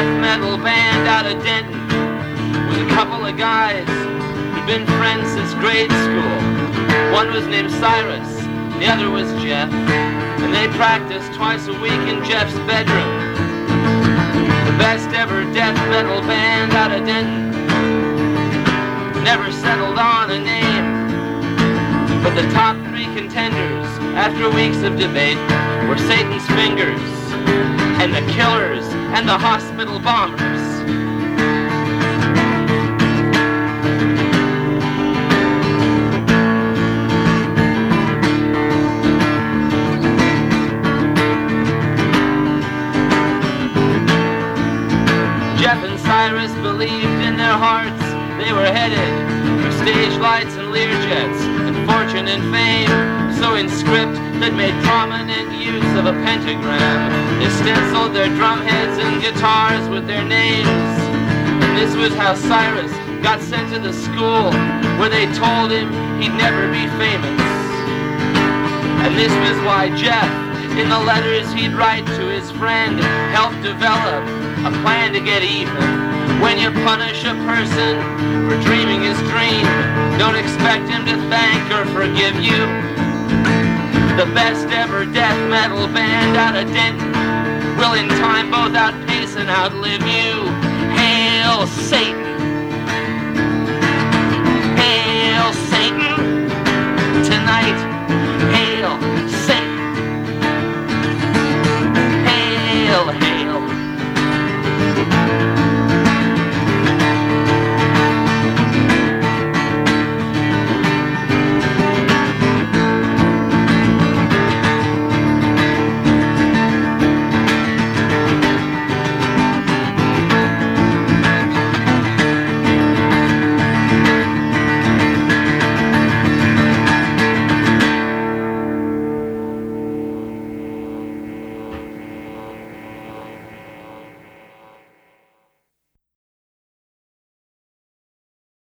death metal band out of Denton with a couple of guys who'd been friends since grade school. One was named Cyrus, the other was Jeff, and they practiced twice a week in Jeff's bedroom. The best ever death metal band out of Denton never settled on a name, but the top three contenders after weeks of debate were Satan's Fingers and the Killers and the Hospital Bombers. Jeff and Cyrus believed in their hearts they were headed for stage lights and Learjets and fortune and fame. So in script that made prominent use of a pentagram, they stenciled their drum heads and guitars with their names. And this was how Cyrus got sent to the school where they told him he'd never be famous. And this was why Jeff, in the letters he'd write to his friend, helped develop a plan to get even. When you punish a person for dreaming his dream, don't expect him to thank or forgive you. The best ever death metal band out of Denton will in time both outpace and outlive you. Hail Satan! Hail Satan! Tonight, hail Satan! Hail, hail!